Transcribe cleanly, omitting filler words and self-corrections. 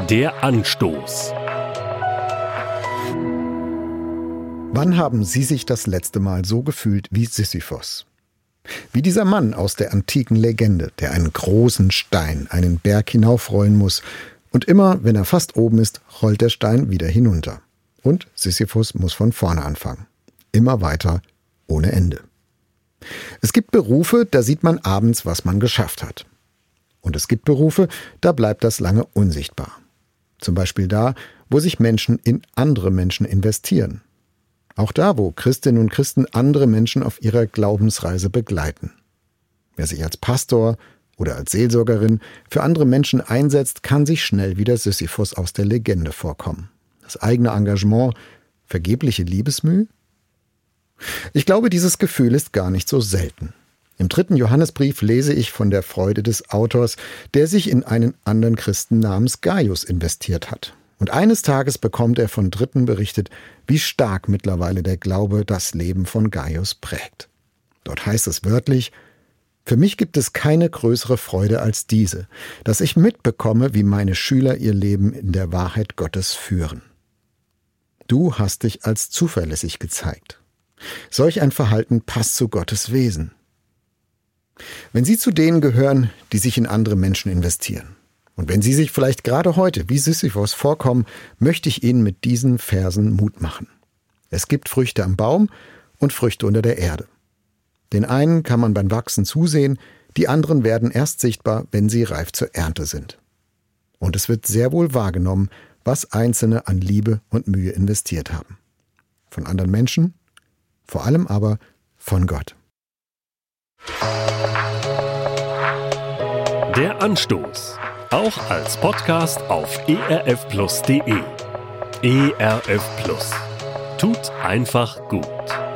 Der Anstoß. Wann haben Sie sich das letzte Mal so gefühlt wie Sisyphos? Wie dieser Mann aus der antiken Legende, der einen großen Stein einen Berg hinaufrollen muss und immer, wenn er fast oben ist, rollt der Stein wieder hinunter. Und Sisyphos muss von vorne anfangen. Immer weiter, ohne Ende. Es gibt Berufe, da sieht man abends, was man geschafft hat. Und es gibt Berufe, da bleibt das lange unsichtbar. Zum Beispiel da, wo sich Menschen in andere Menschen investieren. Auch da, wo Christinnen und Christen andere Menschen auf ihrer Glaubensreise begleiten. Wer sich als Pastor oder als Seelsorgerin für andere Menschen einsetzt, kann sich schnell wie der Sisyphos aus der Legende vorkommen. Das eigene Engagement, vergebliche Liebesmüh? Ich glaube, dieses Gefühl ist gar nicht so selten. Im 3. Johannesbrief lese ich von der Freude des Autors, der sich in einen anderen Christen namens Gaius investiert hat. Und eines Tages bekommt er von Dritten berichtet, wie stark mittlerweile der Glaube das Leben von Gaius prägt. Dort heißt es wörtlich: Für mich gibt es keine größere Freude als diese, dass ich mitbekomme, wie meine Schüler ihr Leben in der Wahrheit Gottes führen. Du hast dich als zuverlässig gezeigt. Solch ein Verhalten passt zu Gottes Wesen. Wenn Sie zu denen gehören, die sich in andere Menschen investieren, und wenn Sie sich vielleicht gerade heute wie Sisyphos vorkommen, möchte ich Ihnen mit diesen Versen Mut machen. Es gibt Früchte am Baum und Früchte unter der Erde. Den einen kann man beim Wachsen zusehen, die anderen werden erst sichtbar, wenn sie reif zur Ernte sind. Und es wird sehr wohl wahrgenommen, was Einzelne an Liebe und Mühe investiert haben. Von anderen Menschen, vor allem aber von Gott. Der Anstoß. Auch als Podcast auf erfplus.de. ERF Plus. Tut einfach gut.